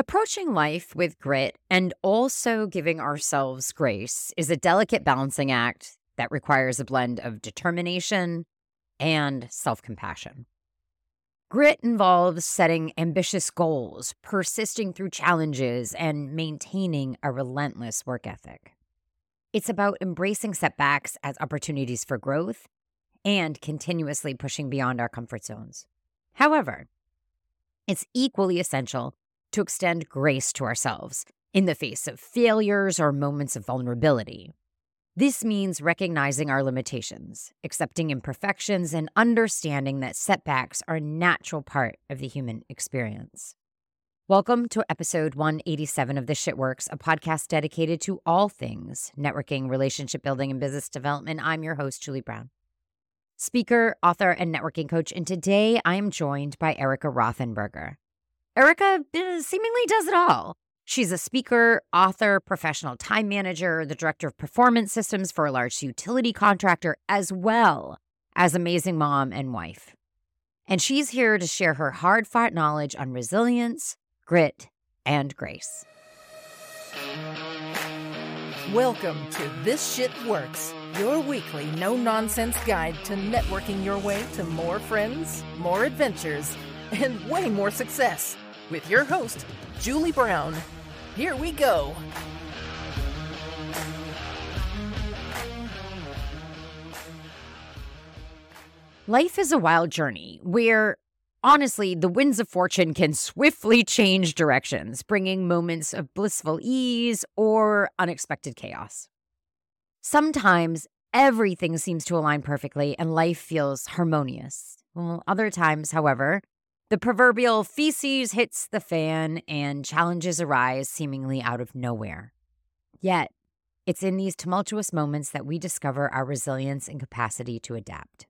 Approaching life with grit and also giving ourselves grace is a delicate balancing act that requires a blend of determination and self-compassion. Grit involves setting ambitious goals, persisting through challenges, and maintaining a relentless work ethic. It's about embracing setbacks as opportunities for growth and continuously pushing beyond our comfort zones. However, it's equally essential to extend grace to ourselves in the face of failures or moments of vulnerability. This means recognizing our limitations, accepting imperfections, and understanding that setbacks are a natural part of the human experience. Welcome to episode 187 of This Shit Works, a podcast dedicated to all things networking, relationship building, and business development. I'm your host, Julie Brown, speaker, author, and networking coach, and today I am joined by Erica Rothenberger. Erica seemingly does it all. She's a speaker, author, professional time manager, the director of performance systems for a large utility contractor, as well as amazing mom and wife. And she's here to share her hard-fought knowledge on resilience, grit, and grace. Welcome to This Shit Works, your weekly no-nonsense guide to networking your way to more friends, more adventures, and way more success. With your host, Julie Brown. Here we go. Life is a wild journey where, honestly, the winds of fortune can swiftly change directions, bringing moments of blissful ease or unexpected chaos. Sometimes everything seems to align perfectly and life feels harmonious. Well, other times, however, the proverbial feces hits the fan and challenges arise seemingly out of nowhere. Yet, it's in these tumultuous moments that we discover our resilience and capacity to adapt.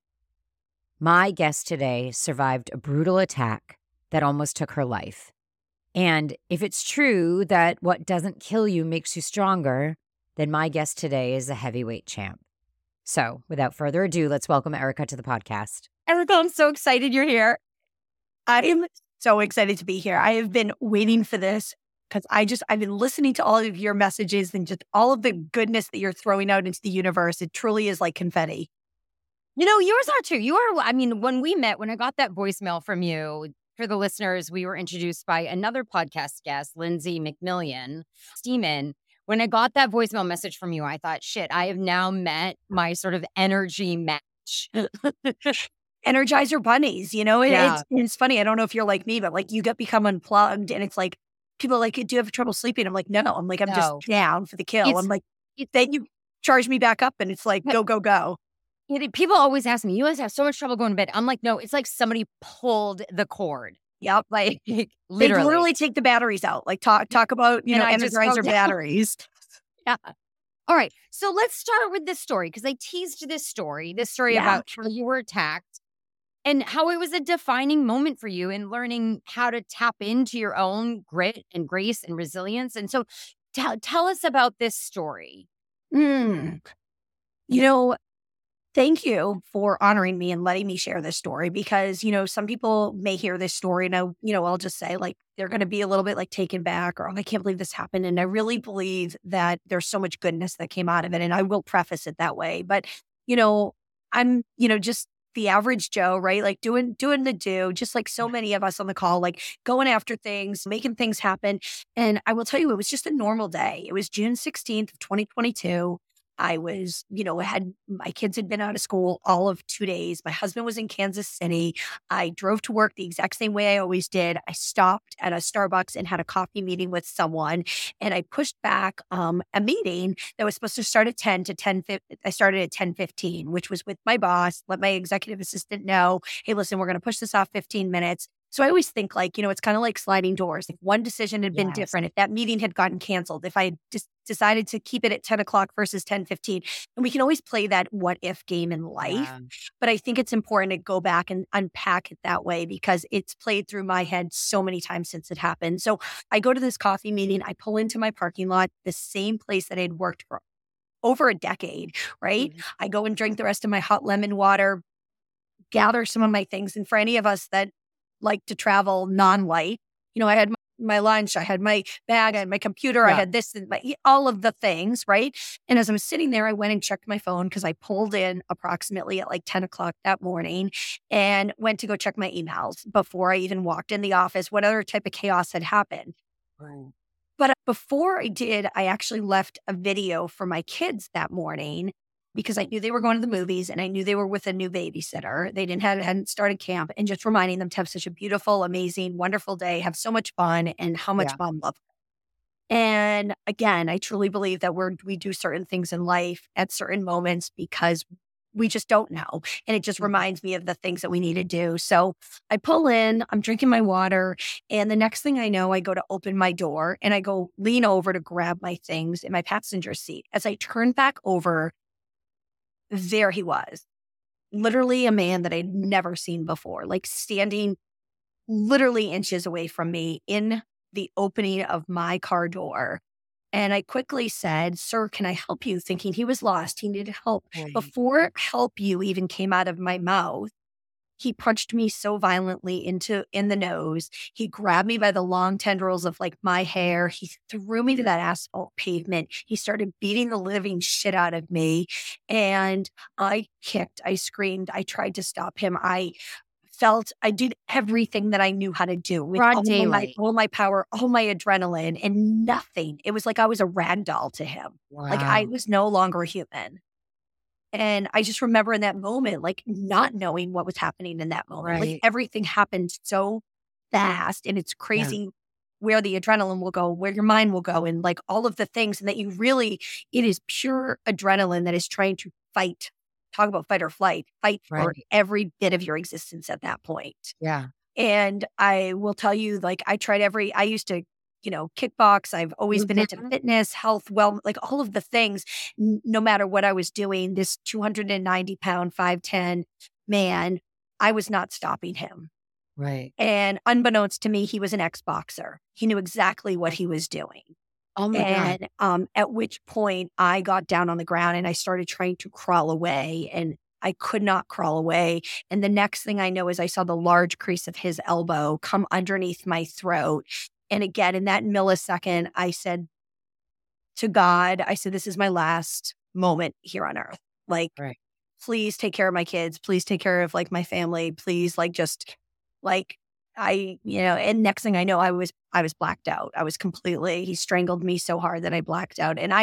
My guest today survived a brutal attack that almost took her life. And if it's true that what doesn't kill you makes you stronger, then my guest today is a heavyweight champ. So, without further ado, let's welcome Erica to the podcast. Erica, I'm so excited you're here. I am so excited to be here. I have been waiting for this because I've been listening to all of your messages and just all of the goodness that you're throwing out into the universe. It truly is like confetti. You know, yours are too. When we met, when I got that voicemail from you, for the listeners, we were introduced by another podcast guest, Lindsay McMillian Steeman. When I got that voicemail message from you, I thought, shit, I have now met my sort of energy match. Energizer bunnies, it's funny. I don't know if you're like me, but like you become unplugged and it's like, people are like, do you have trouble sleeping? I'm like, no. I'm like, I'm just down for the kill. I'm like, then you charge me back up and it's like, go, go, go. People always ask me, you guys have so much trouble going to bed. I'm like, no, it's like somebody pulled the cord. Yep. Like They literally. literally take the batteries out. Like talk about, Energizer batteries. Yeah. All right. So let's start with this story because I teased this story about how you were attacked and how it was a defining moment for you in learning how to tap into your own grit and grace and resilience. And so tell us about this story. Thank you for honoring me and letting me share this story because, some people may hear this story and I'll just say like, they're going to be a little bit like taken back or, oh, I can't believe this happened. And I really believe that there's so much goodness that came out of it. And I will preface it that way. But, I'm, just the average Joe, right? Like doing the do, just like so many of us on the call, like going after things, making things happen. And I will tell you, it was just a normal day. It was June 16th of 2022. I was, my kids had been out of school all of 2 days. My husband was in Kansas City. I drove to work the exact same way I always did. I stopped at a Starbucks and had a coffee meeting with someone. And I pushed back a meeting that was supposed to start at 10 to 10. I started at 10:15, which was with my boss. Let my executive assistant know, hey, listen, we're going to push this off 15 minutes. So I always think like, it's kind of like sliding doors. If one decision had been different, if that meeting had gotten canceled, if I had just decided to keep it at 10 o'clock versus 10:15, and we can always play that what if game in life. Yeah. But I think it's important to go back and unpack it that way because it's played through my head so many times since it happened. So I go to this coffee meeting, I pull into my parking lot, the same place that I'd worked for over a decade, right? Mm-hmm. I go and drink the rest of my hot lemon water, gather some of my things. And for any of us that like to travel non-light, I had my lunch, I had my bag, I had my computer, I had this, and all of the things, right? And as I'm sitting there, I went and checked my phone because I pulled in approximately at like 10 o'clock that morning and went to go check my emails before I even walked in the office, what other type of chaos had happened. Right. But before I did, I actually left a video for my kids that morning because I knew they were going to the movies and I knew they were with a new babysitter. They hadn't started camp, and just reminding them to have such a beautiful, amazing, wonderful day, have so much fun, and how much mom loved them. And again, I truly believe that we do certain things in life at certain moments because we just don't know. And it just reminds me of the things that we need to do. So I pull in, I'm drinking my water. And the next thing I know, I go to open my door and I go lean over to grab my things in my passenger seat. As I turn back over, there he was, literally a man that I'd never seen before, like standing literally inches away from me in the opening of my car door. And I quickly said, "Sir, can I help you?" Thinking he was lost. He needed help. Right. Before "help you" even came out of my mouth, he punched me so violently in the nose. He grabbed me by the long tendrils of like my hair. He threw me to that asphalt pavement. He started beating the living shit out of me. And I kicked, I screamed, I tried to stop him. I did everything that I knew how to do with Broad all daylight. my power, all my adrenaline, and nothing. It was like I was a rag doll to him. Like I Wow. was no longer human. And I just remember in that moment, like not knowing what was happening in that moment. Like Right. everything happened so fast, and it's crazy where the adrenaline will go, where your mind will go, and like all of the things. And that it is pure adrenaline that is trying to fight. Talk about fight or flight, fight for Right. every bit of your existence at that point. Yeah. And I will tell you, like, I used to, kickbox. I've always been into fitness, health, like all of the things. No matter what I was doing, this 290-pound, 5'10" man, I was not stopping him. Right. And unbeknownst to me, he was an ex-boxer. He knew exactly what he was doing. Oh my God. And at which point I got down on the ground and I started trying to crawl away, and I could not crawl away. And the next thing I know is I saw the large crease of his elbow come underneath my throat. And again, in that millisecond, I said to God, I said, "This is my last moment here on earth. Like, Right. please take care of my kids. Please take care of like my family. Please, like, just like and next thing I know, I was blacked out. He strangled me so hard that I blacked out. And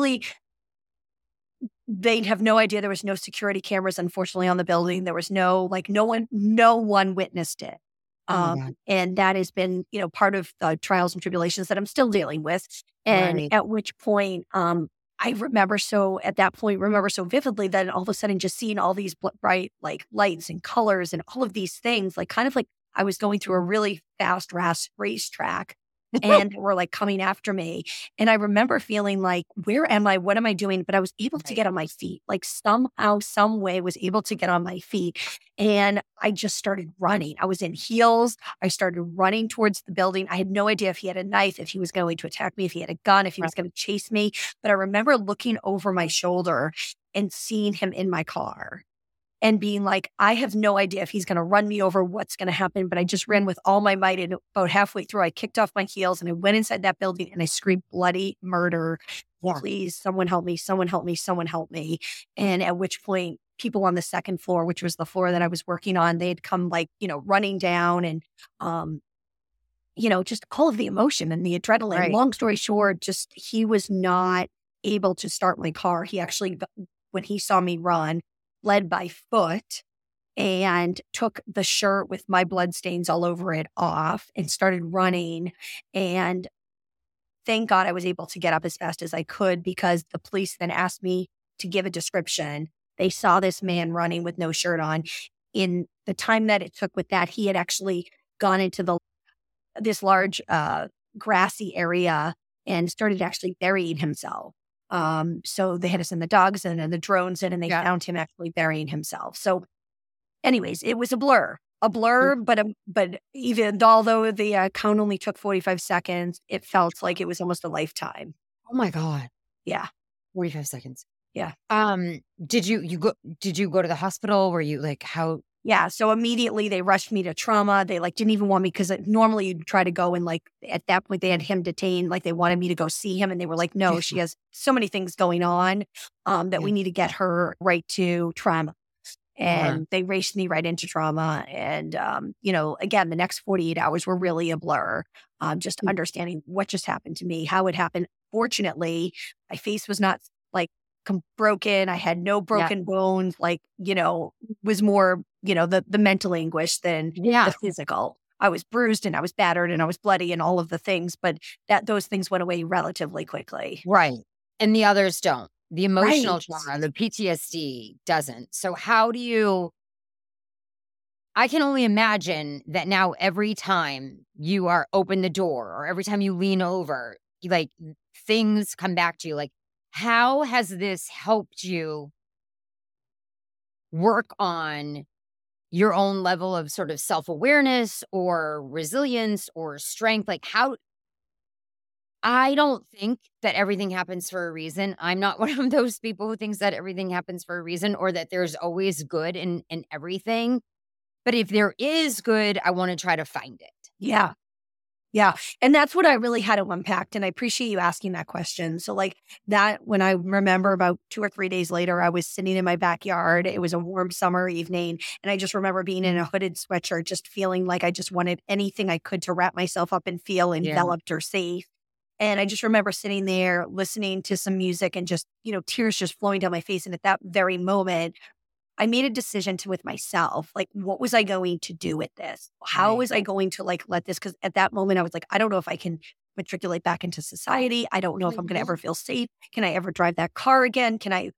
they'd have no idea. There was no security cameras, unfortunately, on the building. There was no one witnessed it. Oh my God. And that has been, part of the trials and tribulations that I'm still dealing with. And Right. at which point, I remember so vividly that all of a sudden just seeing all these bright like lights and colors and all of these things, like kind of like I was going through a really fast racetrack and they were like coming after me. And I remember feeling like, where am I? What am I doing? But I was able to get on my feet, like somehow, some way was able to get on my feet. And I just started running. I was in heels. I started running towards the building. I had no idea if he had a knife, if he was going to attack me, if he had a gun, if he was going to chase me. But I remember looking over my shoulder and seeing him in my car and being like, I have no idea if he's going to run me over, what's going to happen. But I just ran with all my might. And about halfway through, I kicked off my heels and I went inside that building and I screamed bloody murder. Yeah. Please, someone help me, someone help me, someone help me. And at which point, people on the second floor, which was the floor that I was working on, they'd come running down and, just all of the emotion and the adrenaline. Right. Long story short, just he was not able to start my car. He actually, when he saw me run, led by foot and took the shirt with my bloodstains all over it off and started running. And thank God I was able to get up as fast as I could because the police then asked me to give a description. They saw this man running with no shirt on. In the time that it took with that, he had actually gone into this large grassy area and started actually burying himself. So they had to send the dogs in and the drones in, and they found him actually burying himself. So anyways, it was a blur, but even although the count only took 45 seconds, it felt like it was almost a lifetime. Oh my God. Yeah. 45 seconds. Yeah. Did you go to the hospital? Were you like, how Yeah. So immediately they rushed me to trauma. They like didn't even want me because normally you'd try to go and like at that point they had him detained. Like they wanted me to go see him and they were like, no, she has so many things going on that Yeah. we need to get her right to trauma. Uh-huh. And they raced me right into trauma. And, again, the next 48 hours were really a blur. Just understanding what just happened to me, how it happened. Fortunately, my face was not like broken. I had no Yeah. broken bones, was more, the mental anguish than Yeah. the physical. I was bruised and I was battered and I was bloody and all of the things, but those things went away relatively quickly. Right. And the others don't. The Right. emotional trauma, the PTSD doesn't. So I can only imagine that now every time you are open the door or every time you lean over, like things come back to you. Like, how has this helped you work on your own level of sort of self-awareness or resilience or strength? Like, how I don't think that everything happens for a reason. I'm not one of those people who thinks that everything happens for a reason or that there's always good in everything. But if there is good, I want to try to find it. Yeah. Yeah. And that's what I really had to unpack. And I appreciate you asking that question. So, like that, when I remember about 2 or 3 days later, I was sitting in my backyard. It was a warm summer evening. And I just remember being in a hooded sweatshirt, just feeling like I just wanted anything I could to wrap myself up and feel Yeah. enveloped or safe. And I just remember sitting there listening to some music and just, tears just flowing down my face. And at that very moment, I made a decision with myself, like, what was I going to do with this? How Right. was I going to let this? Because at that moment, I was like, I don't know if I can matriculate back into society. I don't know if I'm going to ever feel safe. Can I ever drive that car again?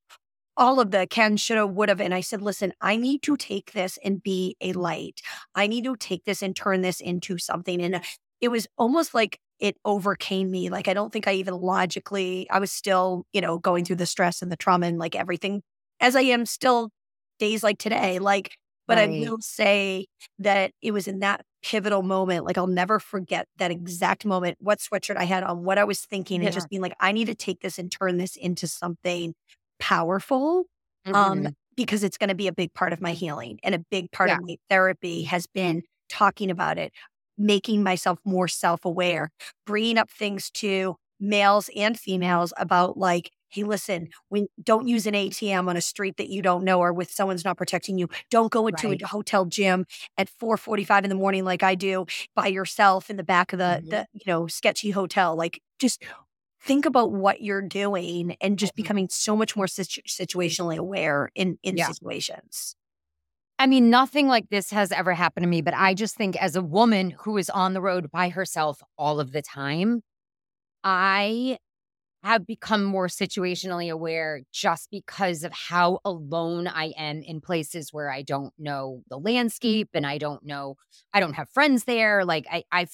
All of the can, shoulda, woulda. And I said, listen, I need to take this and be a light. I need to take this and turn this into something. And it was almost like it overcame me. Like, I don't think I even logically, I was still, going through the stress and the trauma and like everything as I am still days like today. But I Right. will say that it was in that pivotal moment. Like, I'll never forget that exact moment, what sweatshirt I had on, what I was thinking, and Yeah. just being like, I need to take this and turn this into something powerful, Mhm. because it's going to be a big part of my healing. And a big part Yeah. of my therapy has been talking about it, making myself more self-aware, bringing up things to males and females about like, hey, listen, don't use an ATM on a street that you don't know or with someone's not protecting you. Don't go into Right. a hotel gym at 4:45 in the morning like I do by yourself in the back of the Mhm. sketchy hotel. Like, just think about what you're doing and just Mhm. becoming so much more situationally aware in Yeah. situations. I mean, nothing like this has ever happened to me, but I just think as a woman who is on the road by herself all of the time, I have become more situationally aware just because of how alone I am in places where I don't know the landscape and I don't have friends there. Like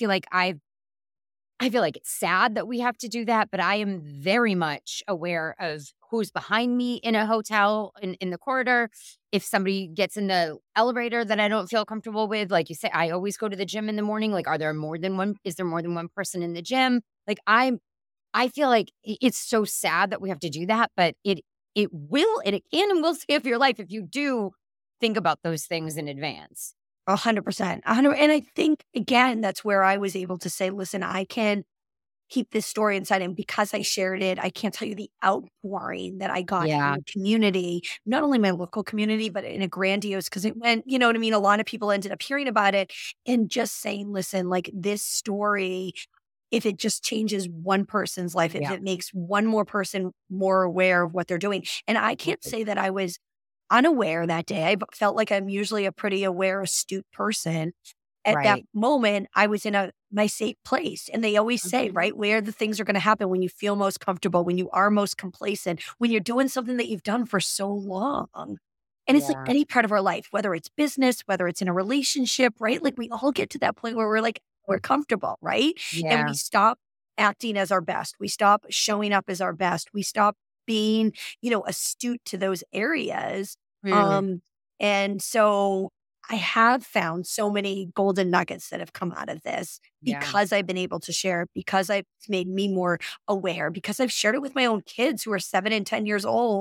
I feel like it's sad that we have to do that, but I am very much aware of who's behind me in a hotel in the corridor. If somebody gets in the elevator that I don't feel comfortable with, like you say, I always go to the gym in the morning. Like, is there more than one person in the gym? Like I feel like it's so sad that we have to do that, but it can and will save your life if you do think about those things in advance. 100%. 100. And I think, again, that's where I was able to say, listen, I can keep this story inside. And because I shared it, I can't tell you the outpouring that I got from Yeah. the community, not only my local community, but in a grandiose, because it went, you know what I mean? A lot of people ended up hearing about it and just saying, listen, like this story, if it just changes one person's life, if Yeah. it makes one more person more aware of what they're doing. And I can't say that I was unaware that day. Felt like I'm usually a pretty aware, astute person. At that Right. moment, I was in my safe place. And they always say, Mhm. right, where the things are going to happen when you feel most comfortable, when you are most complacent, when you're doing something that you've done for so long. And it's like Yeah. any part of our life, whether it's business, whether it's in a relationship, right? Like, we all get to that point where we're like, we're comfortable, right? And we Yeah. stop acting as our best. We stop showing up as our best. We stop being, astute to those areas. Mhm. And so I have found so many golden nuggets that have come out of this Yeah. because I've been able to share, it's made me more aware, because I've shared it with my own kids who are 7 and 10 years old.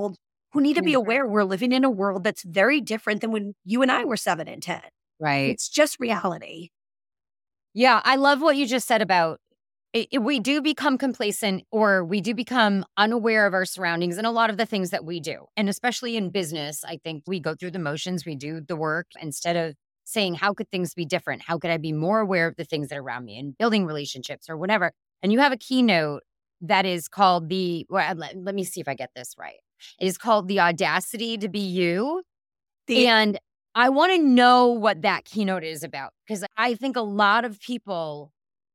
who need to be Mhm. aware we're living in a world that's very different than when you and I were 7 and 10. Right. It's just reality. Yeah, I love what you just said about we do become complacent or we do become unaware of our surroundings and a lot of the things that we do. And especially in business, I think we go through the motions, we do the work instead of saying, how could things be different? How could I be more aware of the things that are around me and building relationships or whatever? And you have a keynote that is called let me see if I get this right. It is called The Audacity to Be You. The And I want to know what that keynote is about because I think a lot of people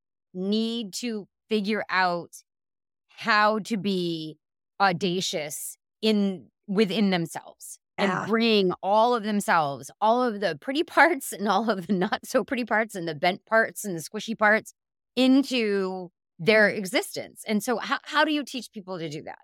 need to figure out how to be audacious within themselves and Yeah. bring all of themselves, all of the pretty parts and all of the not so pretty parts and the bent parts and the squishy parts into their existence. And so how do you teach people to do that?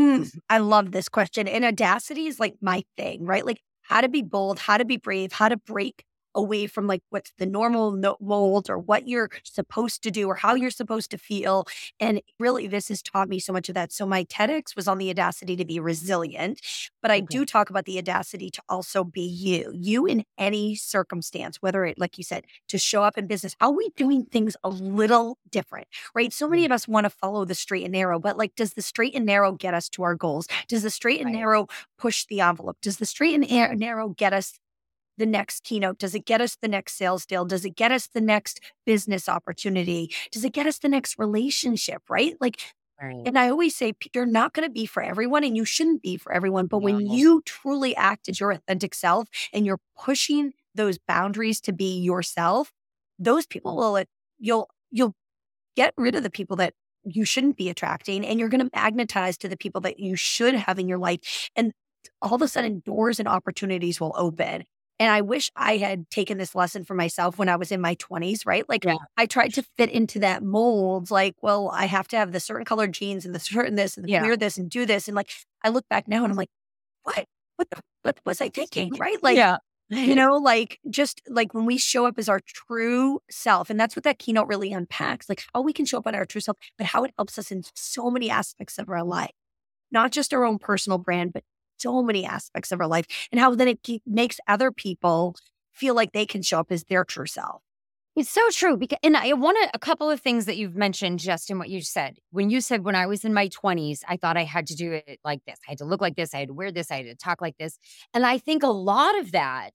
I love this question. And audacity is like my thing, right? Like how to be bold, how to be brave, how to break away from like what's the normal mold or what you're supposed to do or how you're supposed to feel. And really, this has taught me so much of that. So my TEDx was on the audacity to be resilient, but I Okay. do talk about the audacity to also be you in any circumstance, whether it, like you said, to show up in business. Are we doing things a little different? Right. So many Yeah. of us want to follow the straight and narrow, but like, does the straight and narrow get us to our goals? Does the straight and Right. narrow push the envelope? Does the straight and narrow get us the next keynote? Does it get us the next sales deal? Does it get us the next business opportunity? Does it get us the next relationship? Right. Like, Right. and I always say, you're not going to be for everyone and you shouldn't be for everyone. But when No. you truly act as your authentic self and you're pushing those boundaries to be yourself, those people you'll get rid of the people that you shouldn't be attracting and you're going to magnetize to the people that you should have in your life. And all of a sudden doors and opportunities will open. And I wish I had taken this lesson for myself when I was in my 20s, right? Like Yeah. I tried to fit into that mold, like, well, I have to have the certain colored jeans and the certain this and Yeah. wear this and do this. And like, I look back now and I'm like, what? What was I thinking? Right? Like, Yeah. like just like when we show up as our true self, and that's what that keynote really unpacks, like how we can show up at our true self, but how it helps us in so many aspects of our life, not just our own personal brand, but so many aspects of our life, and how then it makes other people feel like they can show up as their true self. It's so true because, and I want a couple of things that you've mentioned just in what you said. When you said, when I was in my 20s, I thought I had to do it like this. I had to look like this. I had to wear this. I had to talk like this. And I think a lot of that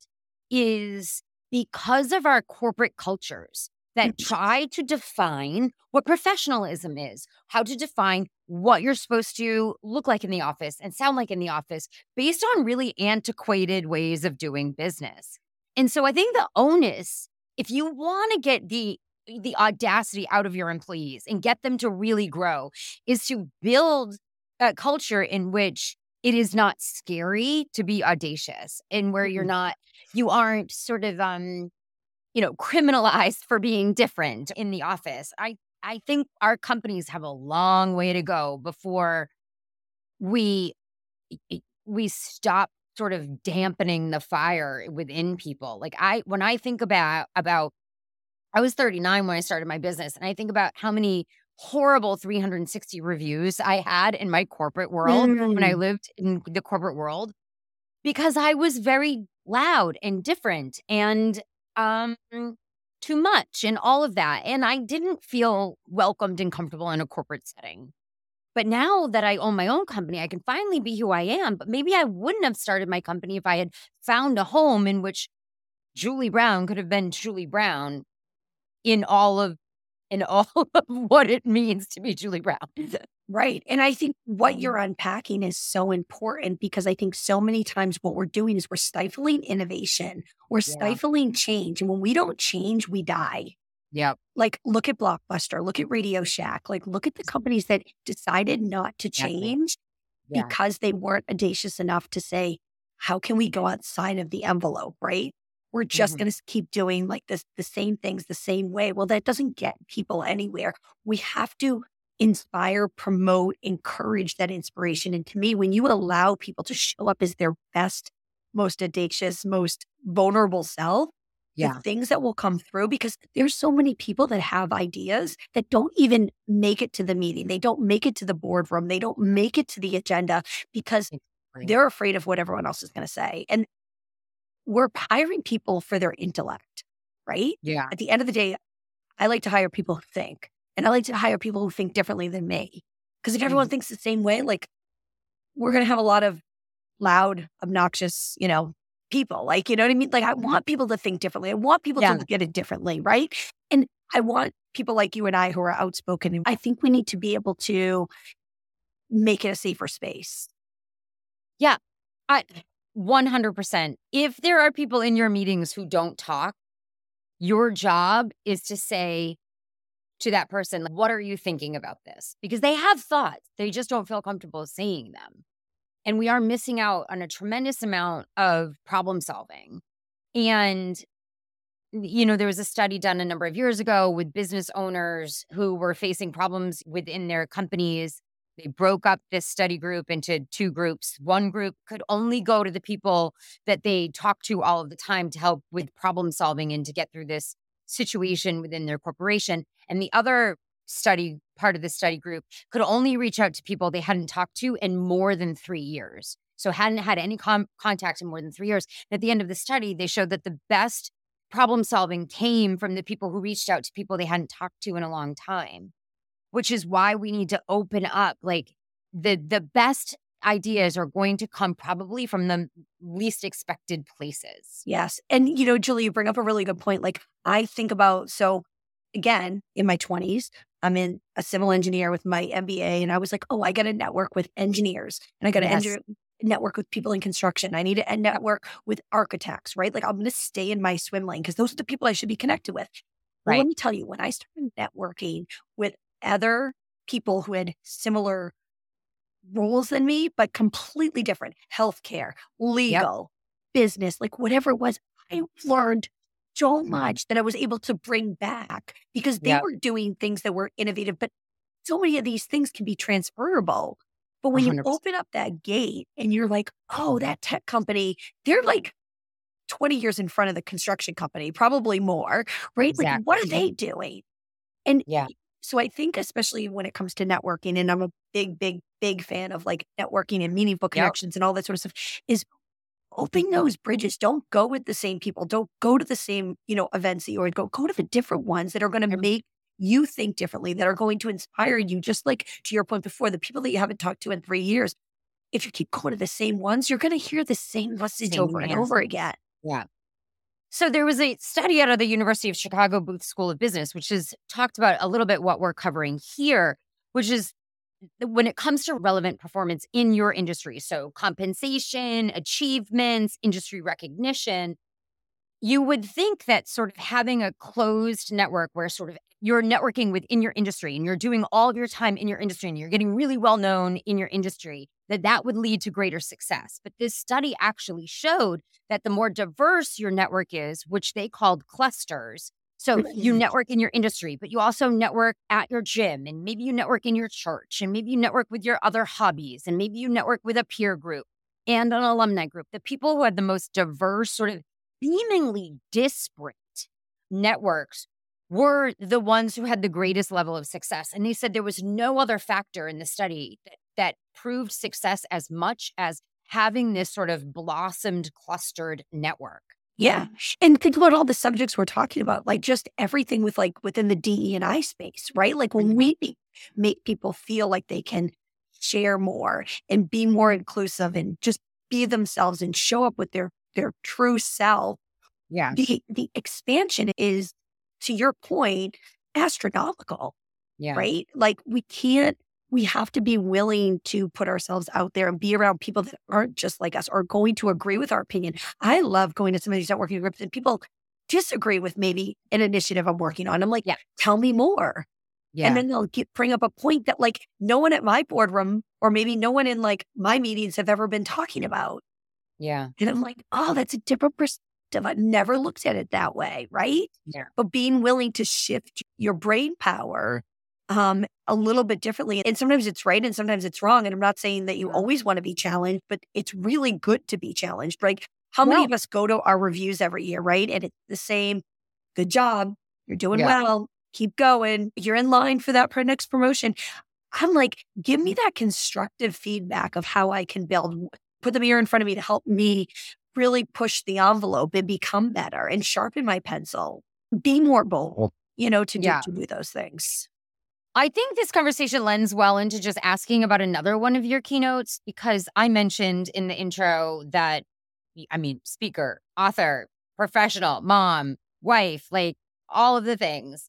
is because of our corporate cultures that try to define what professionalism is, how to define what you're supposed to look like in the office and sound like in the office based on really antiquated ways of doing business. And so I think the onus, if you want to get the audacity out of your employees and get them to really grow, is to build a culture in which it is not scary to be audacious and where you aren't sort of criminalized for being different in the office. I think our companies have a long way to go before we we stop sort of dampening the fire within people. Like when I think about I was 39 when I started my business, and I think about how many horrible 360 reviews I had in my corporate world when I Mm. lived in the corporate world because I was very loud and different and um too much and all of that, and I didn't feel welcomed and comfortable in a corporate setting. But now that I own my own company, I can finally be who I am. But maybe I wouldn't have started my company if I had found a home in which Julie Brown could have been Julie Brown in all of what it means to be Julie Brown. Right. And I think what you're unpacking is so important because I think so many times what we're doing is we're stifling innovation, we're Yeah. stifling change. And when we don't change, we die. Yep. Like, look at Blockbuster, look at Radio Shack, like, look at the companies that decided not to Exactly. change Yeah. because they weren't audacious enough to say, how can we go outside of the envelope, right? We're just Mhm. going to keep doing like this, the same things the same way. Well, that doesn't get people anywhere. We have to inspire, promote, encourage that inspiration. And to me, when you allow people to show up as their best, most audacious, most vulnerable self, the Yeah. things that will come through, because there's so many people that have ideas that don't even make it to the meeting. They don't make it to the boardroom. They don't make it to the agenda because Right. they're afraid of what everyone else is going to say. And we're hiring people for their intellect, right? Yeah. At the end of the day, I like to hire people who think, and I like to hire people who think differently than me. Because if everyone thinks the same way, like we're going to have a lot of loud, obnoxious, people. Like, you know what I mean? Like I want people to think differently. I want people to look at it differently, right? And I want people like you and I who are outspoken. I think we need to be able to make it a safer space. Yeah. 100%. If there are people in your meetings who don't talk, your job is to say to that person, what are you thinking about this? Because they have thoughts. They just don't feel comfortable saying them. And we are missing out on a tremendous amount of problem solving. And, there was a study done a number of years ago with business owners who were facing problems within their companies. They broke up this study group into two groups. One group could only go to the people that they talk to all of the time to help with problem solving and to get through this situation within their corporation. And the other part of the study group could only reach out to people they hadn't talked to in more than 3 years. So hadn't had any contact in more than 3 years. And at the end of the study, they showed that the best problem solving came from the people who reached out to people they hadn't talked to in a long time, which is why we need to open up. Like the best ideas are going to come probably from the least expected places. Yes. And, Julie, you bring up a really good point. Like I think about, so again, in my 20s, I'm in a civil engineer with my MBA. And I was like, I got to network with engineers and I got to network with people in construction. I need to network with architects, right? Like I'm going to stay in my swim lane because those are the people I should be connected with. Well, let me tell you, when I started networking with other people who had similar roles than me, but completely different, healthcare, legal, business, like whatever it was, I learned so much that I was able to bring back because they were doing things that were innovative, but so many of these things can be transferable. But when 100%. You open up that gate and you're like, that tech company, they're like 20 years in front of the construction company, probably more, right? Exactly. Like, what are they doing? And so I think especially when it comes to networking, and I'm a big fan of like networking and meaningful connections and all that sort of stuff, is open those bridges. Don't go with the same people. Don't go to the same, events that you already go to the different ones that are going to make you think differently, that are going to inspire you. Just like to your point before, the people that you haven't talked to in 3 years, if you keep going to the same ones, you're going to hear the same message over and over again. Yeah. So there was a study out of the University of Chicago Booth School of Business, which has talked about a little bit what we're covering here, which is when it comes to relevant performance in your industry. So compensation, achievements, industry recognition, you would think that sort of having a closed network where sort of you're networking within your industry and you're doing all of your time in your industry and you're getting really well known in your industry, that would lead to greater success. But this study actually showed that the more diverse your network is, which they called clusters. So you network in your industry, but you also network at your gym, and maybe you network in your church, and maybe you network with your other hobbies, and maybe you network with a peer group and an alumni group. The people who had the most diverse, sort of seemingly disparate networks were the ones who had the greatest level of success. And they said there was no other factor in the study that proved success as much as having this sort of blossomed, clustered network. Yeah. And think about all the subjects we're talking about, like just everything with like within the DE&I space, right? Like when we make people feel like they can share more and be more inclusive and just be themselves and show up with their true self. Yeah. The expansion is, to your point, astronomical. Yeah. Right? Like we have to be willing to put ourselves out there and be around people that aren't just like us or going to agree with our opinion. I love going to some of these networking groups and people disagree with maybe an initiative I'm working on. I'm like, tell me more. Yeah. And then they'll bring up a point that like no one at my boardroom or maybe no one in like my meetings have ever been talking about. Yeah. And I'm like, that's a different perspective. I've never looked at it that way. Right. Yeah. But being willing to shift your brain power a little bit differently. And sometimes it's right and sometimes it's wrong. And I'm not saying that you always want to be challenged, but it's really good to be challenged. Like how many of us go to our reviews every year, right? And it's the same, good job, you're doing well, keep going, you're in line for that next promotion. I'm like, give me that constructive feedback of how I can build. put the mirror in front of me to help me really push the envelope and become better and sharpen my pencil, be more bold, to do those things. I think this conversation lends well into just asking about another one of your keynotes, because I mentioned in the intro that, speaker, author, professional, mom, wife, like all of the things.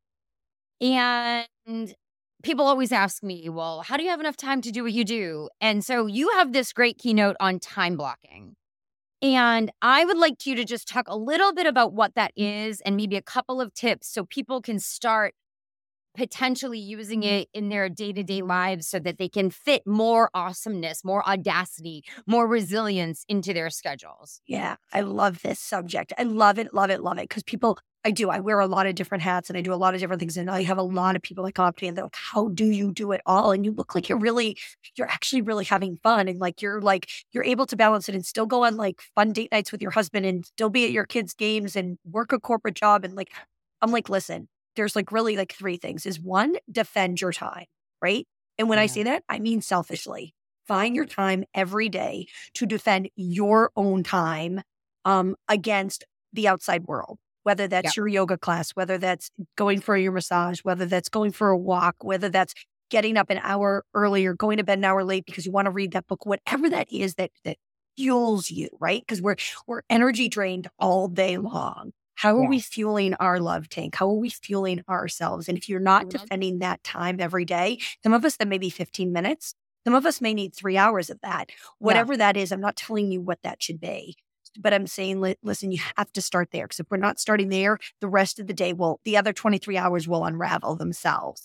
And people always ask me, well, how do you have enough time to do what you do? And so you have this great keynote on time blocking. And I would like you to just talk a little bit about what that is and maybe a couple of tips so people can start potentially using it in their day-to-day lives so that they can fit more awesomeness, more audacity, more resilience into their schedules. Yeah, I love this subject. I love it, love it, love it. Because I wear a lot of different hats and I do a lot of different things. And I have a lot of people that come up to me and they're like, how do you do it all? And you look like you're actually really having fun. And you're able to balance it and still go on like fun date nights with your husband and still be at your kids' games and work a corporate job. And I'm like, listen, there's really three things. Is one, defend your time, right? And when I say that, I mean selfishly. Find your time every day to defend your own time against the outside world, whether that's your yoga class, whether that's going for your massage, whether that's going for a walk, whether that's getting up an hour earlier, going to bed an hour late because you want to read that book, whatever that is that fuels you, right? Because we're energy drained all day long. How are we fueling our love tank? How are we fueling ourselves? And if you're not defending that time every day, some of us that may be 15 minutes, some of us may need 3 hours of that. Whatever that is, I'm not telling you what that should be. But I'm saying, listen, you have to start there. Because if we're not starting there, the rest of the day the other 23 hours will unravel themselves.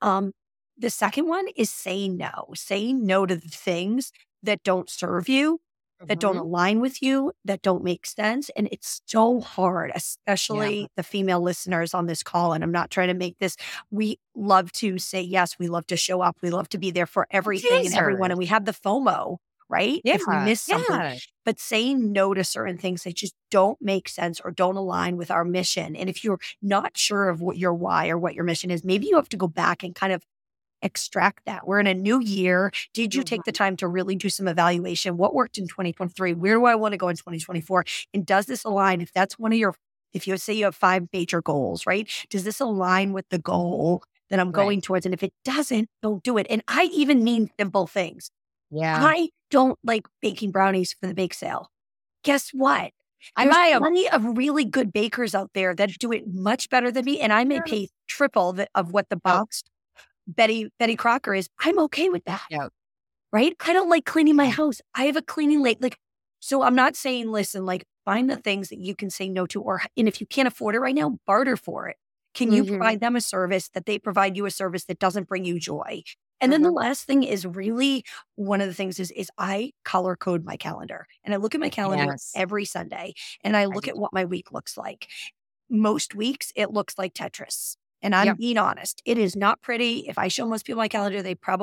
The second one is saying no to the things that don't serve you, that don't align with you, that don't make sense. And it's so hard, especially the female listeners on this call. And I'm not trying to make this, we love to say yes, we love to show up, we love to be there for everything and everyone. And we have the FOMO, right? If we miss something. But saying no to certain things that just don't make sense or don't align with our mission. And if you're not sure of what your why or what your mission is, maybe you have to go back and kind of extract that. We're in a new year. Did you take the time to really do some evaluation? What worked in 2023? Where do I want to go in 2024? And does this align? If that's if you say you have 5 major goals, right? Does this align with the goal that I'm going towards? And if it doesn't, don't do it. And I even mean simple things. Yeah. I don't like baking brownies for the bake sale. Guess what? There's plenty of really good bakers out there that do it much better than me. And I may pay triple of what the boxed Betty Crocker is. I'm okay with that. Yeah. Right? I don't like cleaning my house. I have a cleaning late. So I'm not saying, listen, find the things that you can say no to, and if you can't afford it right now, barter for it. Can you provide them a service that they provide you a service that doesn't bring you joy? And then the last thing is really one of the things is I color code my calendar, and I look at my calendar every Sunday and I look at what my week looks like. Most weeks it looks like Tetris. And I'm being honest, it is not pretty. If I show most people my calendar,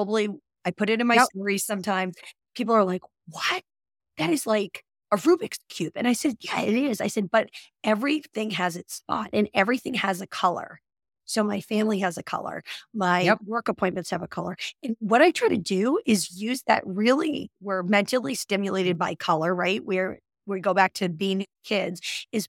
I put it in my stories sometimes. People are like, what? That is like a Rubik's Cube. And I said, yeah, it is. I said, but everything has its spot and everything has a color. So my family has a color. My work appointments have a color. And what I try to do is use that we're mentally stimulated by color, right? Where we go back to being kids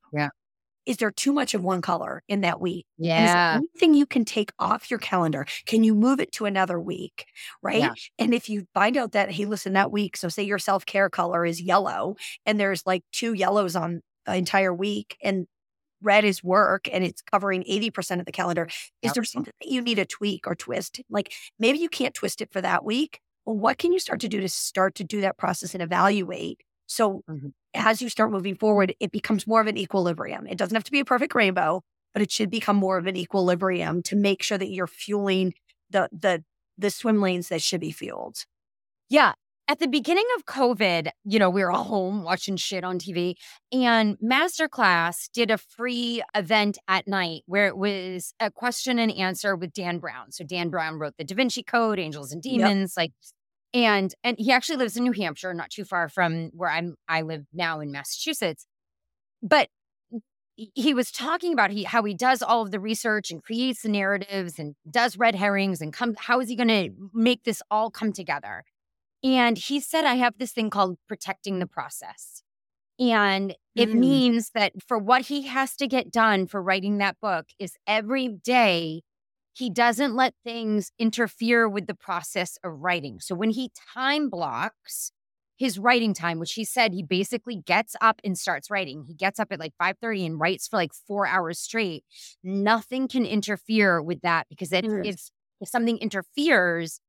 is there too much of one color in that week? Yeah. And is there anything you can take off your calendar? Can you move it to another week? Right. Yeah. And if you find out that, hey, listen, that week, so say your self-care color is yellow and there's 2 yellows on the entire week and red is work and it's covering 80% of the calendar. Is there something that you need to tweak or twist? Maybe you can't twist it for that week. Well, what can you start to do that process and evaluate? So as you start moving forward, it becomes more of an equilibrium. It doesn't have to be a perfect rainbow, but it should become more of an equilibrium to make sure that you're fueling the swim lanes that should be fueled. Yeah. At the beginning of COVID, we were all home watching shit on TV, and Masterclass did a free event at night where it was a question and answer with Dan Brown. So Dan Brown wrote the Da Vinci Code, Angels and Demons, and he actually lives in New Hampshire, not too far from where I live now in Massachusetts. But he was talking about how he does all of the research and creates the narratives and does red herrings and how is he going to make this all come together? And he said, I have this thing called protecting the process. And it means that for what he has to get done for writing that book is every day he doesn't let things interfere with the process of writing. So when he time blocks his writing time, which he said he basically gets up and starts writing. He gets up at like 5:30 and writes for like 4 hours straight. Nothing can interfere with that because if something interferes,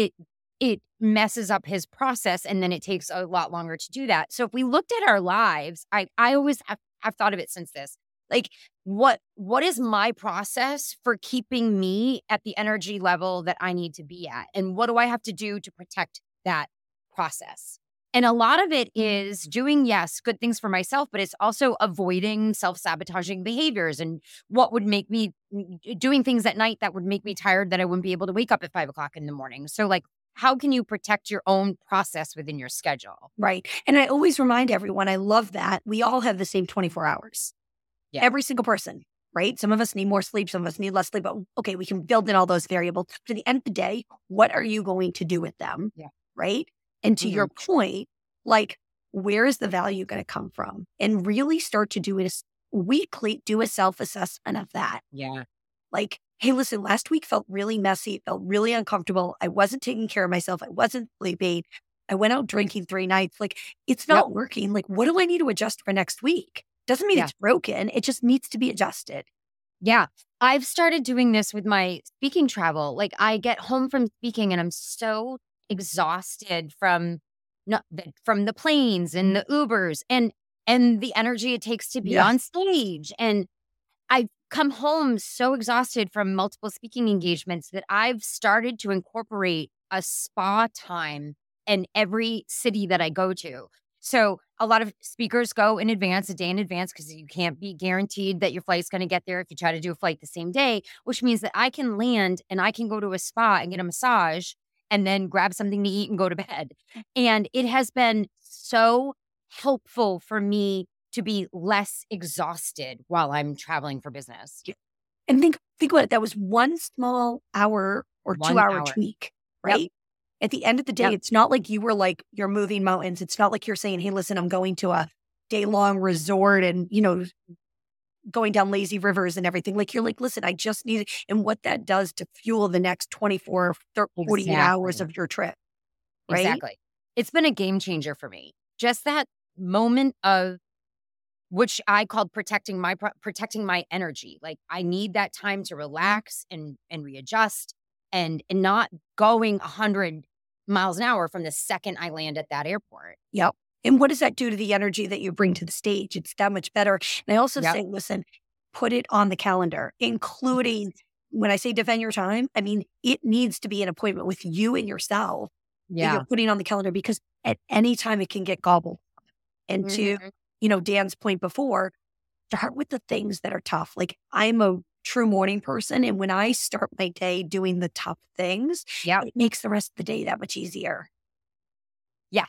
it messes up his process and then it takes a lot longer to do that. So if we looked at our lives, I always have thought of it since this. Like what is my process for keeping me at the energy level that I need to be at? And what do I have to do to protect that process? And a lot of it is doing, yes, good things for myself, but it's also avoiding self-sabotaging behaviors and what would make me doing things at night that would make me tired that I wouldn't be able to wake up at 5 o'clock in the morning. So like, how can you protect your own process within your schedule? Right. And I always remind everyone, I love that we all have the same 24 hours. Yeah. Every single person, right? Some of us need more sleep. Some of us need less sleep. But okay, we can build in all those variables. To the end of the day, what are you going to do with them? Yeah. Right. And to your point, like, where is the value going to come from? And really start to do it weekly, do a self-assessment of that. Yeah. Like, hey, listen, last week felt really messy. It felt really uncomfortable. I wasn't taking care of myself. I wasn't sleeping. I went out drinking 3 nights. Like, it's not working. Like, what do I need to adjust for next week? Doesn't mean it's broken. It just needs to be adjusted. Yeah. I've started doing this with my speaking travel. Like, I get home from speaking and I'm so exhausted from the planes and the Ubers and the energy it takes to be on stage. And I've come home so exhausted from multiple speaking engagements that I've started to incorporate a spa time in every city that I go to. So a lot of speakers go in advance, a day in advance, because you can't be guaranteed that your flight's going to get there if you try to do a flight the same day, which means that I can land and I can go to a spa and get a massage and then grab something to eat and go to bed. And it has been so helpful for me to be less exhausted while I'm traveling for business. And think about it. That was one small hour or 2 hour tweak, right? Yep. At the end of the day, it's not like you were like, you're moving mountains. It's not like you're saying, hey, listen, I'm going to a day-long resort and, going down lazy rivers and everything. Like, you're like, listen, I just need it. And what that does to fuel the next 24, 48 hours of your trip, right? Exactly. It's been a game changer for me. Just that moment of, which I called protecting my energy. Like, I need that time to relax and readjust and not going 100 miles an hour from the second I land at that airport. Yep. And what does that do to the energy that you bring to the stage? It's that much better. And I also say, listen, put it on the calendar, including when I say defend your time, I mean, it needs to be an appointment with you and yourself that you're putting on the calendar, because at any time it can get gobbled. And to, Dan's point before, start with the things that are tough. Like, I'm a true morning person. And when I start my day doing the tough things, it makes the rest of the day that much easier. Yeah.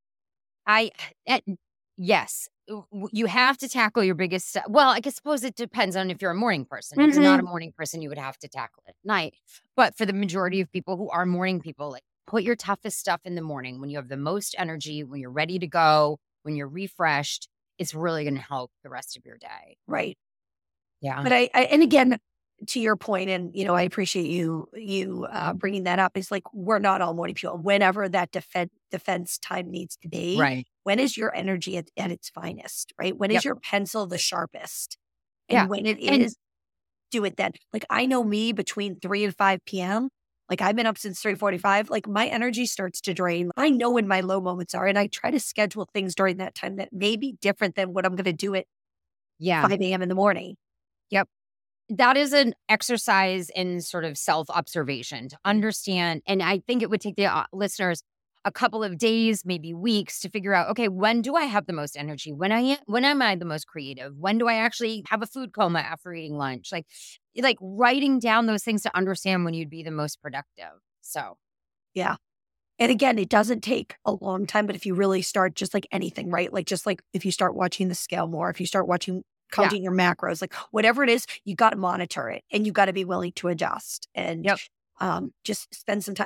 Yes, you have to tackle your biggest, well, I suppose it depends on if you're a morning person. If you're not a morning person, you would have to tackle it at night. But for the majority of people who are morning people, like, put your toughest stuff in the morning when you have the most energy, when you're ready to go, when you're refreshed. It's really going to help the rest of your day. Right. Yeah. But and again, to your point, and, I appreciate you bringing that up, is like, we're not all morning people. Whenever that defense time needs to be, right? When is your energy at its finest, right? When is your pencil the sharpest? And when it is, do it then. Like, I know me between 3 and 5 p.m., like, I've been up since 3:45. Like, my energy starts to drain. I know when my low moments are, and I try to schedule things during that time that may be different than what I'm going to do at 5 a.m. in the morning. Yep. That is an exercise in sort of self-observation to understand. And I think it would take the listeners a couple of days, maybe weeks, to figure out, okay, when do I have the most energy? When am I the most creative? When do I actually have a food coma after eating lunch? Like writing down those things to understand when you'd be the most productive. So, yeah. And again, it doesn't take a long time, but if you really start, just like anything, right? Like, just like if you start watching the scale more, if you start counting your macros, like whatever it is, you got to monitor it and you got to be willing to adjust and just spend some time.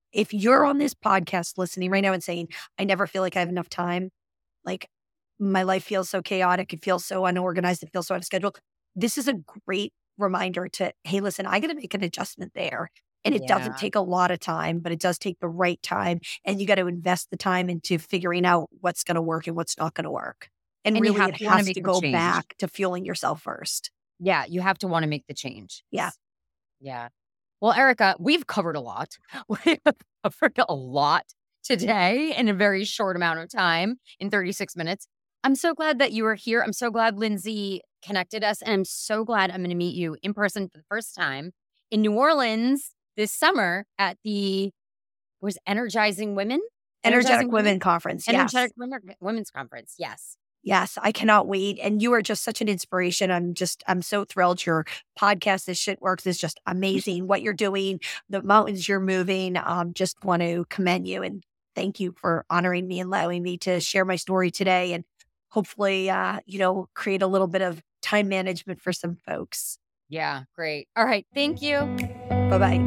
If you're on this podcast listening right now and saying, I never feel like I have enough time, like my life feels so chaotic, it feels so unorganized, it feels so out of schedule, this is a great reminder to, hey, listen, I got to make an adjustment there. And it doesn't take a lot of time, but it does take the right time. And you got to invest the time into figuring out what's going to work and what's not going to work. And really, it has to go back to fueling yourself first. Yeah, you have to want to make the change. Yeah. Yeah. Well, Erica, we've covered a lot. We have covered a lot today in a very short amount of time, in 36 minutes. I'm so glad that you were here. I'm so glad Lindsay connected us. And I'm so glad I'm going to meet you in person for the first time in New Orleans this summer at the Energizing Women? Energetic Women Conference. Energetic Women's Conference. Yes. Yes, I cannot wait. And you are just such an inspiration. I'm so thrilled. Your podcast, This Shit Works, is just amazing. What you're doing, the mountains you're moving, just want to commend you. And thank you for honoring me and allowing me to share my story today. And hopefully, create a little bit of time management for some folks. Yeah, great. All right. Thank you. Bye-bye.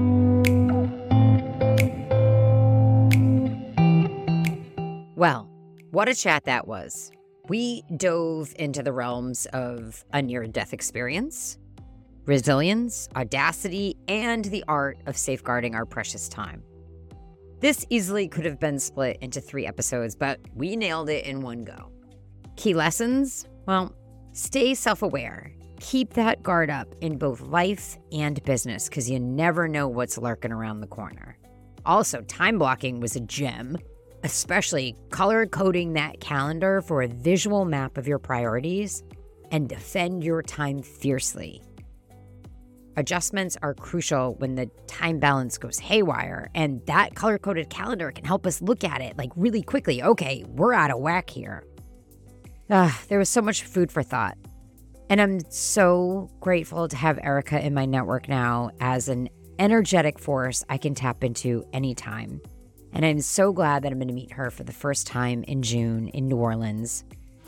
Well, what a chat that was. We dove into the realms of a near-death experience, resilience, audacity, and the art of safeguarding our precious time. This easily could have been split into 3 episodes, but we nailed it in one go. Key lessons? Well, stay self-aware. Keep that guard up in both life and business because you never know what's lurking around the corner. Also, time blocking was a gem, especially color coding that calendar for a visual map of your priorities and defend your time fiercely. Adjustments are crucial when the time balance goes haywire, and that color-coded calendar can help us look at it like really quickly. Okay, we're out of whack here. There was so much food for thought. And I'm so grateful to have Erica in my network now as an energetic force I can tap into anytime. And I'm so glad that I'm going to meet her for the first time in June in New Orleans.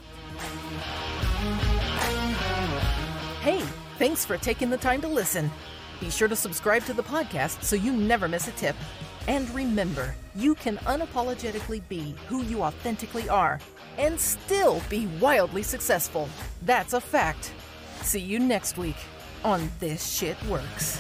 Hey, thanks for taking the time to listen. Be sure to subscribe to the podcast so you never miss a tip. And remember, you can unapologetically be who you authentically are and still be wildly successful. That's a fact. See you next week on This Shit Works.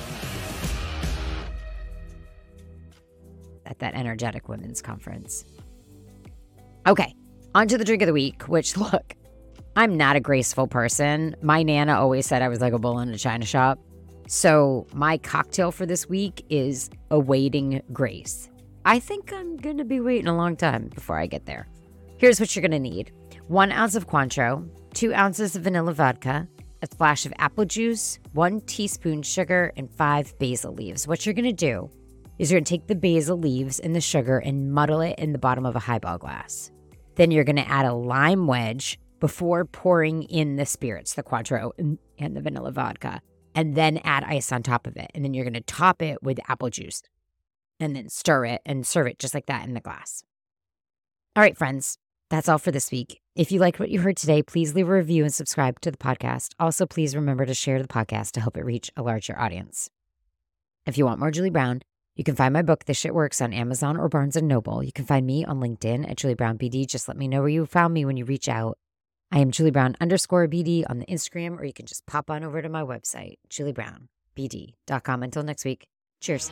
At that Energetic Women's Conference. Okay, on to the drink of the week, which, look, I'm not a graceful person. My Nana always said I was like a bull in a china shop. So my cocktail for this week is Awaiting Grace. I think I'm going to be waiting a long time before I get there. Here's what you're going to need. 1 ounce of Cointreau, 2 ounces of vanilla vodka, a splash of apple juice, 1 teaspoon sugar, and 5 basil leaves. What you're going to do is you're going to take the basil leaves and the sugar and muddle it in the bottom of a highball glass. Then you're going to add a lime wedge before pouring in the spirits, the Cointreau and the vanilla vodka, and then add ice on top of it. And then you're going to top it with apple juice and then stir it and serve it just like that in the glass. All right, friends, that's all for this week. If you liked what you heard today, please leave a review and subscribe to the podcast. Also, please remember to share the podcast to help it reach a larger audience. If you want more Julie Brown, you can find my book, This Shit Works, on Amazon or Barnes & Noble. You can find me on LinkedIn at Julie Brown BD. Just let me know where you found me when you reach out. I am Julie Brown _BD on the Instagram, or you can just pop on over to my website, juliebrownbd.com. Until next week, cheers.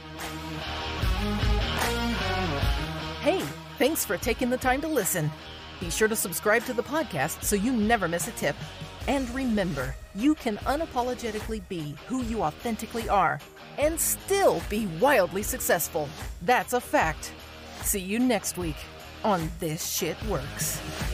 Hey, thanks for taking the time to listen. Be sure to subscribe to the podcast so you never miss a tip. And remember, you can unapologetically be who you authentically are and still be wildly successful. That's a fact. See you next week on This Shit Works.